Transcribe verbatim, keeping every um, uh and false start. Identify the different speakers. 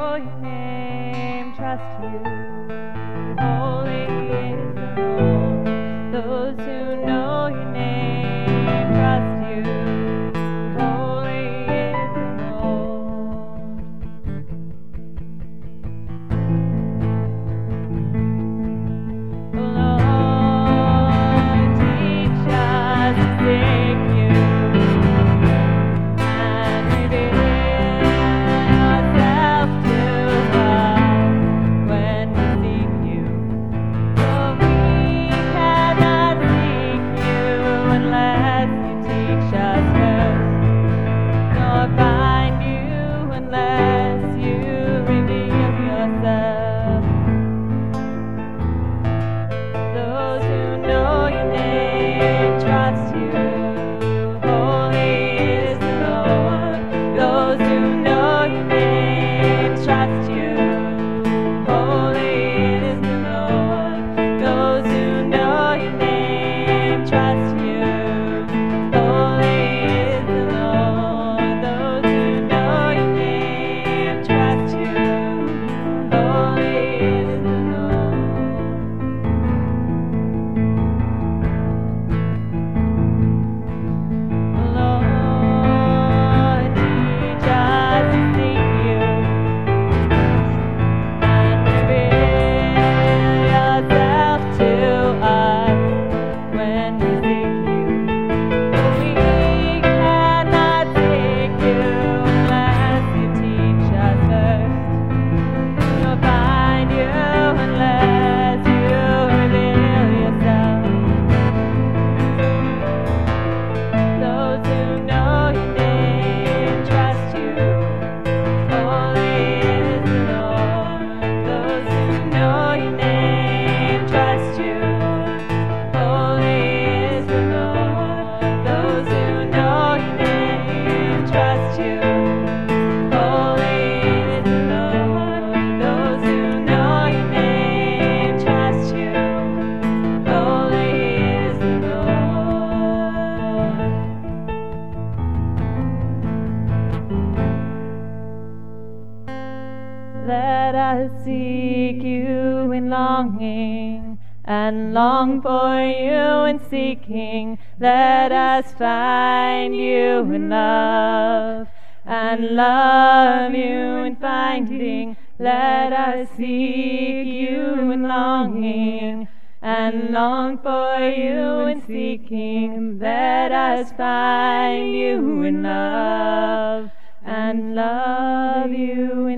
Speaker 1: know your name trust you. Holy is the Lord. Those who know your name trust you. Holy is the Lord. Lord, teach us to seek you and reveal yourself to us when we seek you. For we cannot seek you unless you teach us first, nor find you unless you reveal yourself. Those who know your name trust you. Holy is the Lord. Those who know your name trust you. Holy is the Lord. Those who know your name trust you. Holy is the Lord. Those who know your name trust you. Holy is the Lord. Lord, teach us to seek you and reveal yourself to us when we seek you. For we cannot seek you unless you teach us first, nor find you unless you reveal yourself. Those who know your name trust you. Holy is the Lord. Those who know your name trust you. Holy is the Lord. Those who know your name trust you. Holy is the Lord. Those who know your name trust you. Holy is the Lord. Let us seek you in longing, and long for you in seeking. Let us find you in love, and love you in finding. Let us seek you in longing, and long for you in seeking. Let us find you in love, and love you